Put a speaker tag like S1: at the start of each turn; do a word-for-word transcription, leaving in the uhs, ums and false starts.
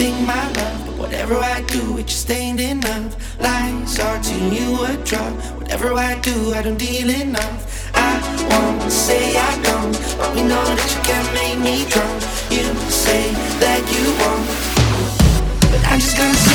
S1: think my love, but whatever I do, it just ain't enough. Lies are to you a drug. Whatever I do, I don't deal enough. I won't say I don't, but we know that you can make me drunk. You say that you won't, but I'm just gonna